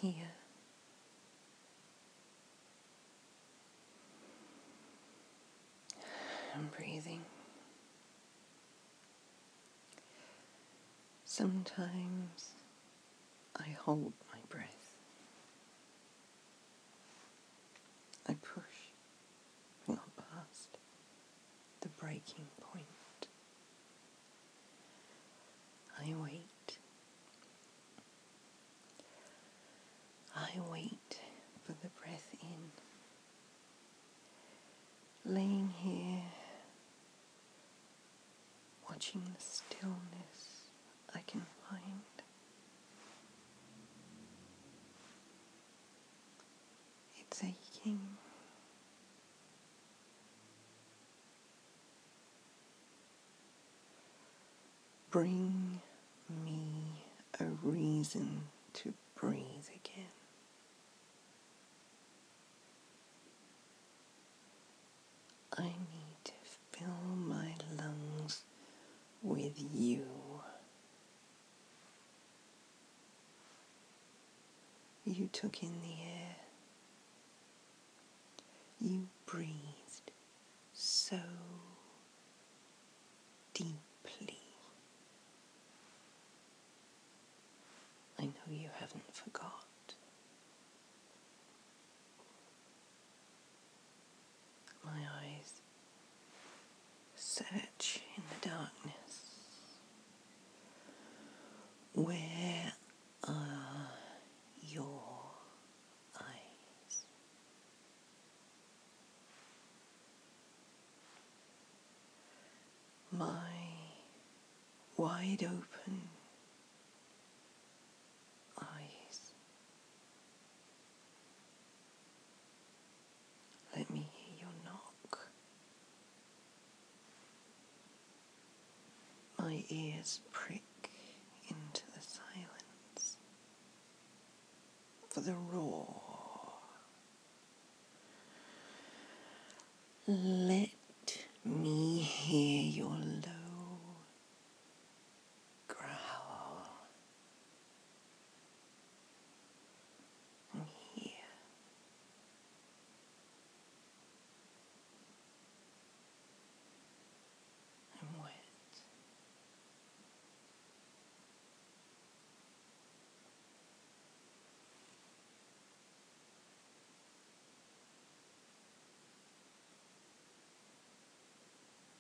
here. I'm breathing. Sometimes I hold my breath. I push, not past, the breaking point. I wait. I wait for the breath in. Laying here, watching the stillness I can find. It's aching. Bring me a reason to breathe again. I need to fill my lungs with you. You took in the air. You breathed so deeply. I know you haven't forgot. My eyes search in the darkness. Where are your eyes? My wide open eyes. Let me hear your knock. My ears prick into the silence for the roar. Let